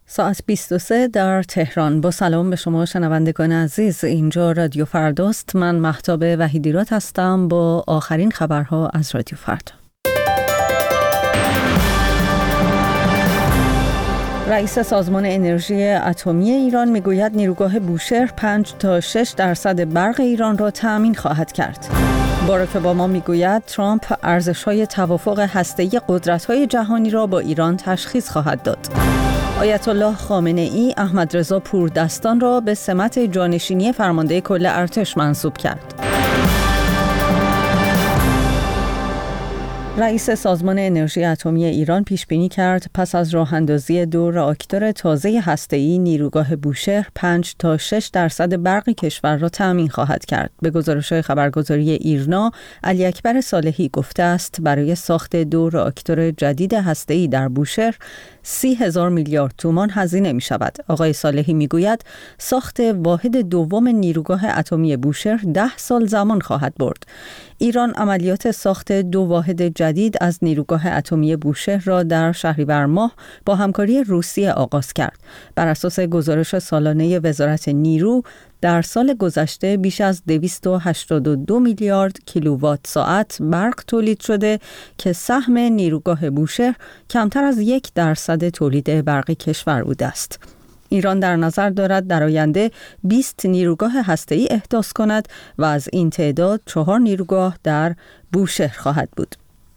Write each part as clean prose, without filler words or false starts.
ساعت 23 در تهران. با سلام به شما شنوندگان عزیز، اینجا رادیو فرداست. من مهتاب وحیدیراد هستم با آخرین خبرها از رادیو فردا. رئیس سازمان انرژی اتمی ایران میگوید نیروگاه بوشهر 5 تا 6% برق ایران را تأمین خواهد کرد. باراک اوباما میگوید ترامپ ارزش‌های توافق هسته‌ای قدرت‌های جهانی را با ایران تشخیص خواهد داد. آیت الله خامنه‌ای احمد رضا پوردستان را به سمت جانشینی فرمانده کل ارتش منصوب کرد. رئیس سازمان انرژی اتمی ایران پیش بینی کرد پس از راه اندازی 2 راکتور تازه هسته‌ای نیروگاه بوشهر 5 تا 6% برق کشور را تأمین خواهد کرد. به گزارش خبرگزاری ایرنا، علی اکبر صالحی گفته است برای ساخت 2 راکتور جدید هسته‌ای در بوشهر 30,000 میلیارد تومان هزینه می شود. آقای صالحی می گوید ساخت واحد دوم نیروگاه اتمی بوشهر 10 سال زمان خواهد برد. ایران عملیات ساخت 2 واحد جدید از نیروگاه اتمی بوشهر را در شهریور ماه با همکاری روسیه آغاز کرد. بر اساس گزارش سالانه وزارت نیرو، در سال گذشته بیش از 282 میلیارد کیلووات ساعت برق تولید شده که سهم نیروگاه بوشهر کمتر از 1% تولید برق کشور بوده است. ایران در نظر دارد در آینده 20 نیروگاه هسته‌ای احداث کند و از این تعداد 4 نیروگاه در بوشهر خواهد بود.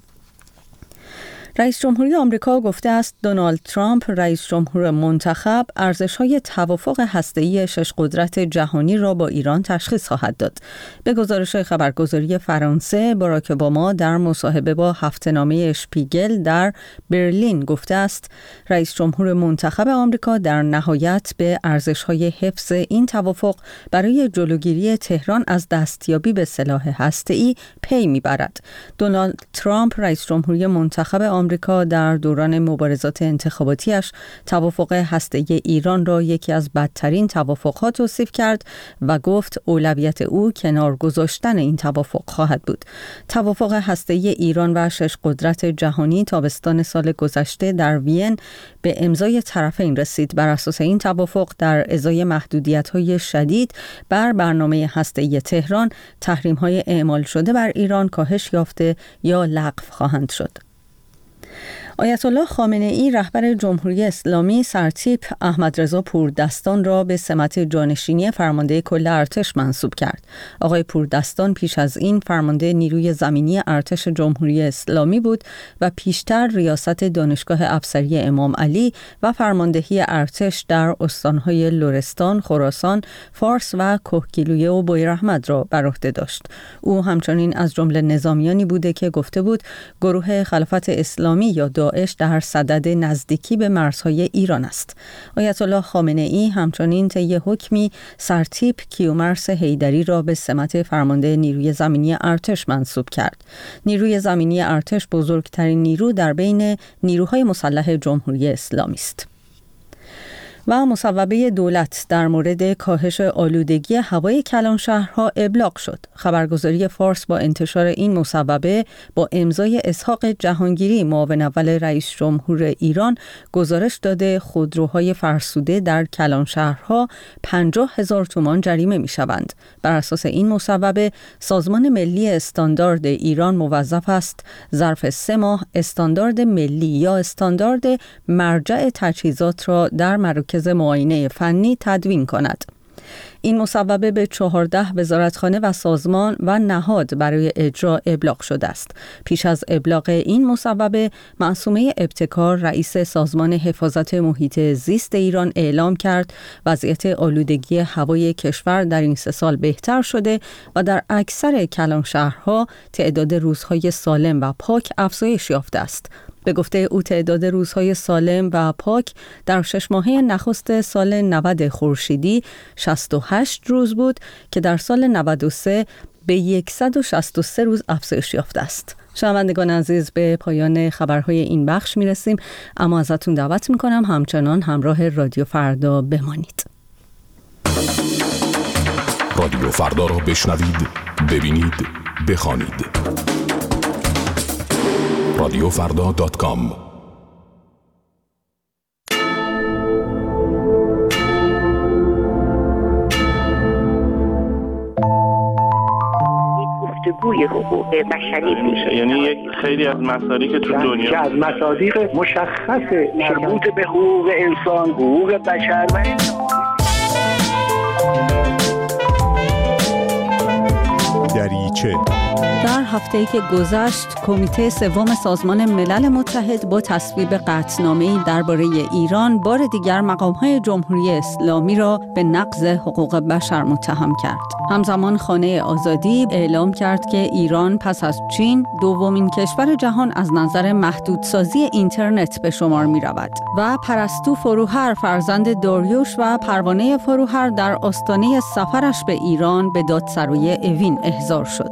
رئیس جمهوری آمریکا گفته است دونالد ترامپ رئیس جمهور منتخب ارزش‌های توافق هسته‌ای 6 قدرت جهانی را با ایران تشخیص خواهد داد. به گزارش خبرگزاری فرانسه، باراک اوباما در مصاحبه با هفته‌نامه اشپیگل در برلین گفته است رئیس جمهور منتخب آمریکا در نهایت به ارزش‌های حفظ این توافق برای جلوگیری تهران از دستیابی به سلاح هسته‌ای پی می‌برد. دونالد ترامپ رئیس جمهوری منتخب آمریکا در دوران مبارزات انتخاباتیش توافق هسته‌ای ایران را یکی از بدترین توافق‌ها توصیف کرد و گفت اولویت او کنار گذاشتن این توافق خواهد بود. توافق هسته‌ای ایران و 6 قدرت جهانی تابستان سال گذشته در وین به امضای طرفین رسید. بر اساس این توافق در ازای محدودیت‌های شدید بر برنامه هسته‌ای تهران، تحریم‌های اعمال شده بر ایران کاهش یافته یا لغو خواهند شد. آیت الله خامنه‌ای رهبر جمهوری اسلامی سرتیپ احمد رضا پوردستان را به سمت جانشینی فرمانده کل ارتش منصوب کرد. آقای پوردستان پیش از این فرمانده نیروی زمینی ارتش جمهوری اسلامی بود و پیشتر ریاست دانشگاه افسری امام علی و فرماندهی ارتش در استانهای لرستان، خراسان، فارس و کهگیلویه و بویراحمد را بر عهده داشت. او همچنین از جمله نظامیانی بوده که گفته بود گروه خلافت اسلامی یا داعش در صدد نزدیکی به مرزهای ایران است. آیت الله خامنه‌ای همچنین طی حکمی سرتیپ کیومرث حیدری را به سمت فرمانده نیروی زمینی ارتش منصوب کرد. نیروی زمینی ارتش بزرگترین نیرو در بین نیروهای مسلح جمهوری اسلامی است. و مصوبه دولت در مورد کاهش آلودگی هوای کلانشهرها ابلاغ شد. خبرگزاری فارس با انتشار این مصوبه با امضای اسحاق جهانگیری معاون اول رئیس جمهور ایران گزارش داده خودروهای فرسوده در کلانشهرها 50,000 تومان جریمه می شوند. بر اساس این مصوبه سازمان ملی استاندارد ایران موظف است ظرف 3 ماه استاندارد ملی یا استاندارد مرجع تجهیزات را در مراکز معاینه فنی تدوین کند. این مصوبه به 14 وزارتخانه و سازمان و نهاد برای اجرا ابلاغ شده است. پیش از ابلاغ این مصوبه، معصومه ابتکار رئیس سازمان حفاظت محیط زیست ایران اعلام کرد وضعیت آلودگی هوای کشور در این 3 سال بهتر شده و در اکثر کلانشهرها تعداد روزهای سالم و پاک افزایش یافته است. به گفته او تعداد روزهای سالم و پاک در 6 ماهه نخست سال 90 خورشیدی 68 روز بود که در سال 93 به 163 روز افزایش یافته است. شنوندگان عزیز، به پایان خبرهای این بخش میرسیم، اما ازتون دعوت میکنم همچنان همراه رادیو فردا بمانید. رادیو فردا را بشنوید، ببینید، بخوانید. رادیوفردا.com بازگوی حقوق بشری میشه. یعنی یک خیلی از مسائلی که تو دنیا که از مصادیق مشخص مربوط به حقوق انسان، حقوق بشر و دریچه. در هفته‌ای که گذشت، کمیته سوم سازمان ملل متحد با تصویب قطعنامه‌ای درباره ایران بار دیگر مقام‌های جمهوری اسلامی را به نقض حقوق بشر متهم کرد. همزمان خانه آزادی اعلام کرد که ایران پس از چین دومین کشور جهان از نظر محدودسازی اینترنت به شمار می‌رود و پرستو فروهر فرزند داریوش و پروانه فروهر در آستانه سفرش به ایران به دادسرای اوین احضار شد.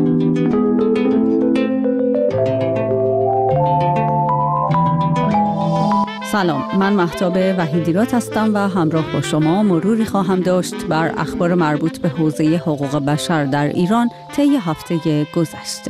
سلام، من مهتاب وحیدیرات هستم و همراه با شما مروری خواهم داشت بر اخبار مربوط به حوزه حقوق بشر در ایران طی هفته گذشته.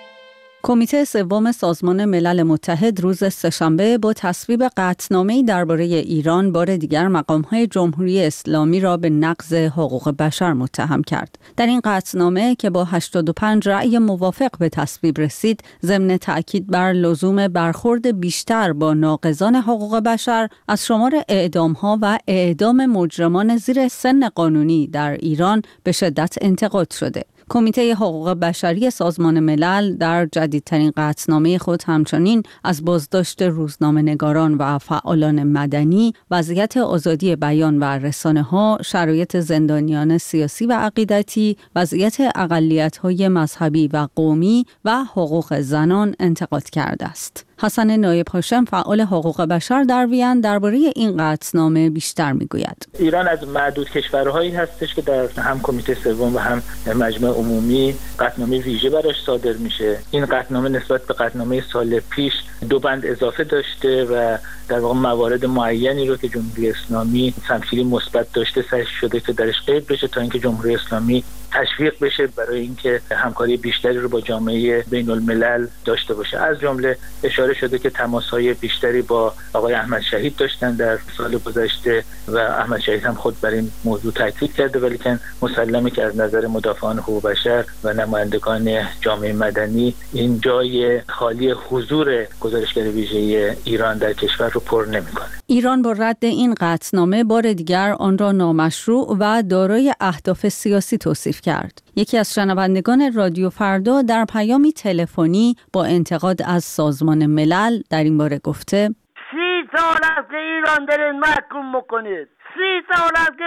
کمیته سوم سازمان ملل متحد روز سه‌شنبه با تصویب قطعنامه‌ای درباره ایران بار دیگر مقام‌های جمهوری اسلامی را به نقض حقوق بشر متهم کرد. در این قطعنامه که با 85 رأی موافق به تصویب رسید، ضمن تأکید بر لزوم برخورد بیشتر با ناقضان حقوق بشر از شمار اعدام‌ها و اعدام مجرمان زیر سن قانونی در ایران به شدت انتقاد شده. کمیته حقوق بشری سازمان ملل در جدیدترین قطعنامه خود همچنین از بازداشت روزنامه‌نگاران و فعالان مدنی، وضعیت آزادی بیان و رسانه‌ها، شرایط زندانیان سیاسی و عقیدتی، وضعیت اقلیت‌های مذهبی و قومی و حقوق زنان انتقاد کرده است. حسن نایب هاشم فعال حقوق بشر در وین درباره این قطعنامه بیشتر میگوید. ایران از معدود کشورهایی هستش که در هم کمیته سوم و هم مجمع عمومی قطعنامه ویژه براش صادر میشه. این قطعنامه نسبت به قطعنامه سال پیش 2 بند اضافه داشته و در واقع موارد معینی رو که جمهوری اسلامی تمثیلی مثبت داشته سعی شده که درش قید بشه تا اینکه جمهوری اسلامی تشویق بشه برای اینکه همکاری بیشتری رو با جامعه بین الملل داشته باشه. از جمله اشاره شده که تماس‌های بیشتری با آقای احمد شهید داشتن در سال گذشته و احمد شهید هم خود بر این موضوع تاکید کرده، ولی که مسلمه که از نظر مدافعان حقوق بشر و نمایندگان جامعه مدنی این جای خالی حضور گزارشگر ویژه ایران در کشور رو پر نمی‌کنه. ایران با رد این قطعنامه بار دیگر آن را نامشروع و دارای اهداف سیاسی توصیف کرد. یکی از شنوندگان رادیو فردا در پیامی تلفنی با انتقاد از سازمان ملل در این باره گفته: 30 سال است که ایران دارین محکوم میکنید. 30 سال است که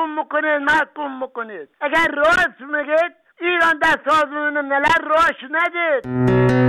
محکوم میکنید. اگر راست میگید ایران در سازمان ملل راش ندید.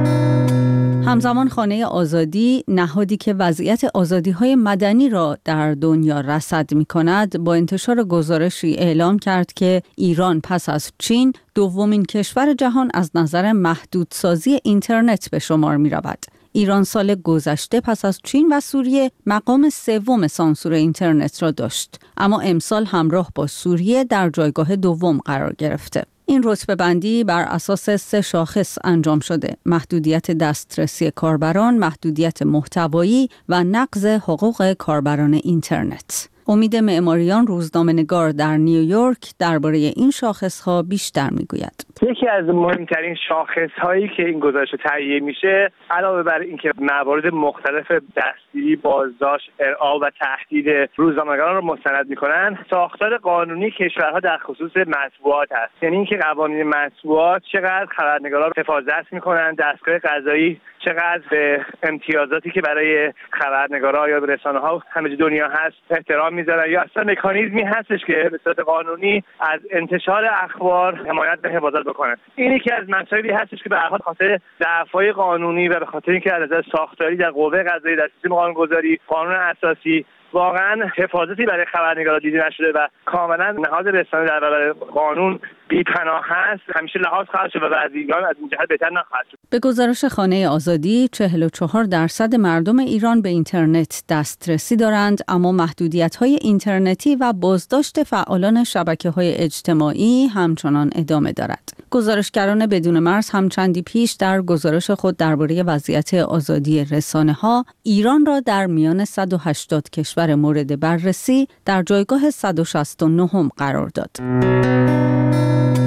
همزمان خانه آزادی، نهادی که وضعیت آزادی‌های مدنی را در دنیا رصد می‌کند، با انتشار گزارشی اعلام کرد که ایران پس از چین دومین کشور جهان از نظر محدودسازی اینترنت به شمار می‌رود. ایران سال گذشته پس از چین و سوریه مقام سوم سانسور اینترنت را داشت، اما امسال همراه با سوریه در جایگاه دوم قرار گرفته. این رتبه بندی بر اساس 3 شاخص انجام شده: محدودیت دسترسی کاربران، محدودیت محتوایی و نقض حقوق کاربران اینترنت. امید معماریان روزنامه‌نگار در نیویورک درباره این شاخص‌ها بیشتر میگوید. یکی از مهمترین شاخص‌هایی که این گزارش تهیه میشه، علاوه بر اینکه موارد مختلف دستگیری، بازداشت، ارعاب و تهدید روزنامه‌نگاران رو مستند میکنن، ساختار قانونی کشورها در خصوص مطبوعات است. یعنی اینکه قوانین مطبوعات چقدر خبرنگاران رو حفاظت میکنن، دستگاه قضایی چقدر به امتیازاتی که برای خبرنگارا یا رسانه‌ها همه دنیا هست احترام میذارن، یا اصلا مکانیزمی هستش که به صورت قانونی از انتشار اخبار حمایت و حفاظت بکنه. این یکی از مسائلی هستش که به هر حال خاطر ضعف‌های قانونی و به خاطر اینکه از نظر ساختاری در قوه قضاییه، در سیستم قانونگذاری، قانون اساسی واقعا حفاظتی برای خبرنگارا دیده نشده و کاملا نهاد رسانه در برابر قانون بی‌پناه هست. همیشه لحاظ خواهد شد و بعضیگان از این جهت بهتر نخواهد شد. به گزارش خانه آزادی 44% مردم ایران به اینترنت دسترسی دارند، اما محدودیت‌های اینترنتی و بازداشت فعالان شبکه‌های اجتماعی همچنان ادامه دارد. گزارشگران بدون مرز هم چندی پیش در گزارش خود درباره وضعیت آزادی رسانه‌ها ایران را در میان 180 کشور مورد بررسی در جایگاه 169 قرار داد.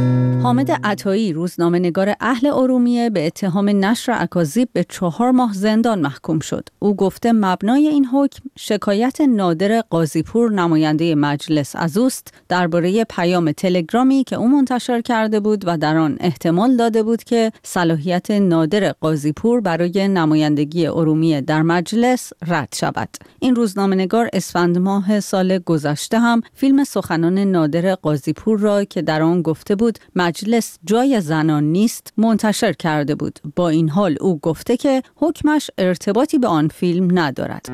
حامد عطایی، روزنامه‌نگار اهل ارومیه، به اتهام نشر اکاذیب به 4 ماه زندان محکوم شد. او گفته مبنای این حکم شکایت نادر قاضیپور نماینده مجلس از اوست درباره پیام تلگرامی که او منتشر کرده بود و در آن احتمال داده بود که صلاحیت نادر قاضیپور برای نمایندگی ارومیه در مجلس رد شود. این روزنامه‌نگار اسفند ماه سال گذشته هم فیلم سخنان نادر قاضیپور را که در آن گفته بود مجلس جای زنان نیست منتشر کرده بود. با این حال او گفته که حکمش ارتباطی به آن فیلم ندارد.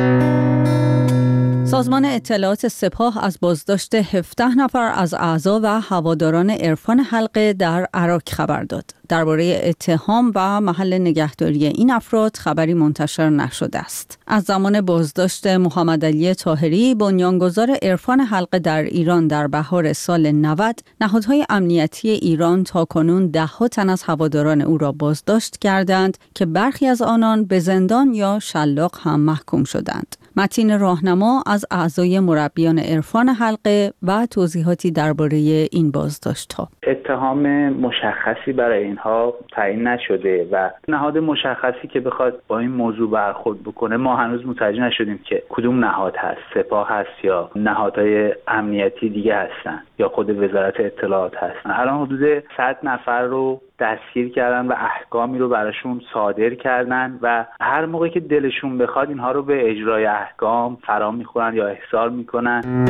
سازمان اطلاعات سپاه از بازداشت 17 نفر از اعضا و هواداران عرفان حلقه در عراق خبر داد. درباره اتهام و محل نگهداری این افراد خبری منتشر نشده است. از زمان بازداشت محمد علی طاهری، بنیانگذار عرفان حلقه در ایران در بهار سال 90، نهادهای امنیتی ایران تاکنون 10 تن از هواداران او را بازداشت کردند که برخی از آنان به زندان یا شلاق هم محکوم شدند. متین راهنما از اعضای مربیان عرفان حلقه و توضیحاتی درباره این بازداشت‌ها. اتهام مشخصی برای اینها تعیین نشده و نهاد مشخصی که بخواد با این موضوع برخورد بکنه ما هنوز متوجه نشدیم که کدوم نهاد هست، سپاه هست یا نهادهای امنیتی دیگه هستن یا خود وزارت اطلاعات هستن. الان حدود 100 نفر رو دستگیر کردن و احکامی رو براشون صادر کردن و هر موقع که دلشون بخواد اینها رو به اجرای احکام فرا میخورن یا احضار میکنن.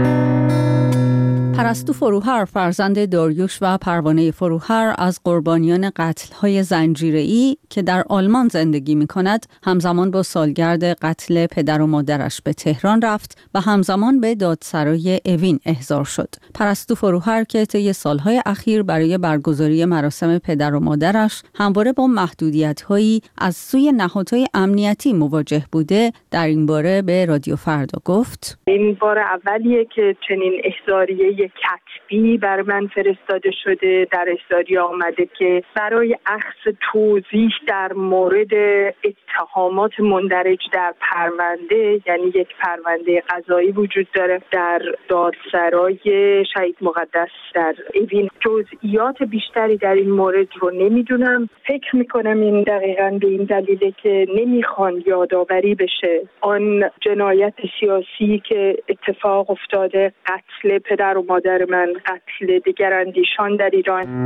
پرستو فروهر، فرزند داریوش و پروانه فروهر، از قربانیان قتل‌های زنجیره‌ای که در آلمان زندگی می‌کند، همزمان با سالگرد قتل پدر و مادرش به تهران رفت و همزمان به دادسرای اوین احضار شد. پرستو فروهر که طی سال‌های اخیر برای برگزاری مراسم پدر و مادرش همواره با محدودیت‌هایی از سوی نهادهای امنیتی مواجه بوده، در این باره به رادیو فردا گفت: این بار اولیه که چنین احضاریه کتبی بر من فرستاده شده. در احضاریه آمده که برای اخذ توضیح در مورد اتهامات مندرج در پرونده، یعنی یک پرونده قضایی وجود داره در دادسرای شهید مقدس در اوین. جزئیات بیشتری در این مورد رو نمیدونم. فکر میکنم این دقیقاً به این دلیله که نمیخوان یادآوری بشه آن جنایت سیاسی که اتفاق افتاده، قتل پدر و مادر من، قتل دگراندیشان در ایران.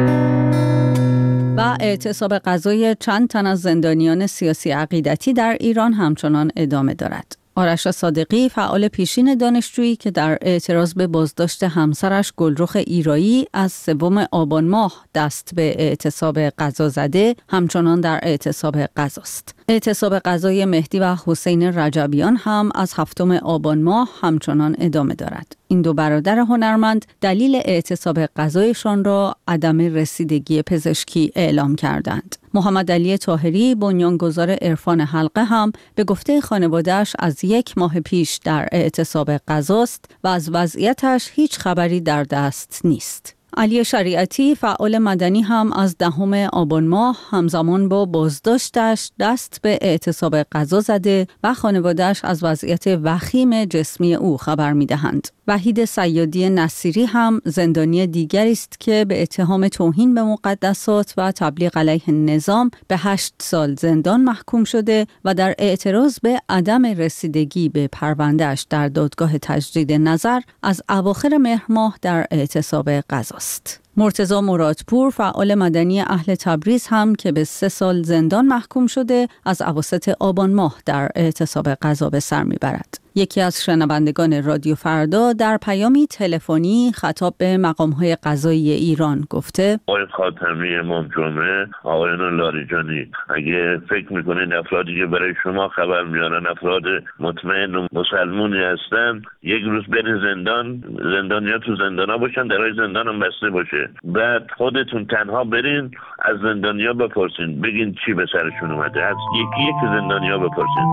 و اعتصاب قضایی چند تن از زندانیان سیاسی عقیدتی در ایران همچنان ادامه دارد. آرش صادقی، فعال پیشین دانشجویی که در اعتراض به بازداشت همسرش گلرخ ایرایی از 3 آبان ماه دست به اعتصاب قضا زده، همچنان در اعتصاب قضاست. اعتصاب قضای مهدی و حسین رجبیان هم از 7 آبان ماه همچنان ادامه دارد. این دو برادر هنرمند دلیل اعتصاب قضایشان را عدم رسیدگی پزشکی اعلام کردند. محمد علی طاهری، بنیانگذار عرفان حلقه، هم به گفته خانواده‌اش از 1 ماه پیش در اعتصاب قضاست و از وضعیتش هیچ خبری در دست نیست. علی شریعتی، فعال مدنی، هم از 10 آبان ماه همزمان با بازداشتش دست به اعتصاب قضا زده و خانواده‌اش از وضعیت وخیم جسمی او خبر می‌دهند. وحید صیادی نصیری هم زندانی دیگری است که به اتهام توهین به مقدسات و تبلیغ علیه نظام به 8 سال زندان محکوم شده و در اعتراض به عدم رسیدگی به پرونده‌اش در دادگاه تجدید نظر از اواخر مهر ماه در اعتصاب قضاست. مرتضی مرادپور، فعال مدنی اهل تبریز، هم که به 3 سال زندان محکوم شده، از اواسط آبان ماه در اعتصاب قضا به سر میبرد. یکی از شنوندگان رادیو فردا در پیامی تلفنی خطاب به مقام‌های قضایی ایران گفته: آقای خاتمی، امام جمعه، آقایان لاریجانی، اگه فکر میکنین افرادی که برای شما خبر میارن افراد مطمئن و مسلمونی هستن، یک روز برین زندانیا تو زندانا باشن، درای زندان هم بسته باشه، بعد خودتون تنها برین از زندانیا بپرسین، بگین چی به سرشون اومده، از یکی زندانیا بپرسین.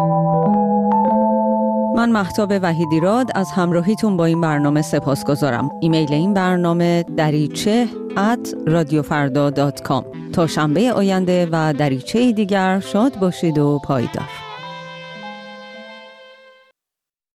من مهتاب وحیدی راد از همراهیتون با این برنامه سپاسگزارم. ایمیل این برنامه dariche@radiofarda.com. تا شنبه آینده و دریچه دیگر شاد باشید و پایدار.